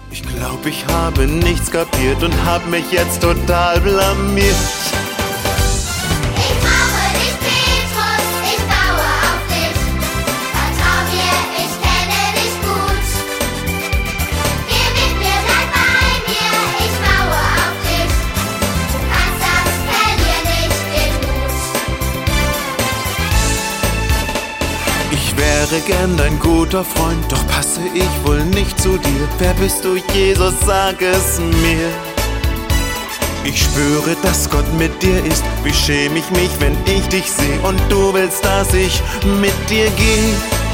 Ich glaub, ich habe nichts kapiert und hab mich jetzt total blamiert. Ich brauche dich, Petrus, ich baue auf dich. Vertrau mir, ich kenne dich gut. Geh mit mir, bleib bei mir, ich baue auf dich. Du kannst das, verlier nicht den Mut. Ich wäre gern dein guter Freund, doch passe ich wohl nicht zu dir. Wer bist du, Jesus, sag es mir. Ich spüre, dass Gott mit dir ist. Wie schäm ich mich, wenn ich dich seh und du willst, dass ich mit dir geh.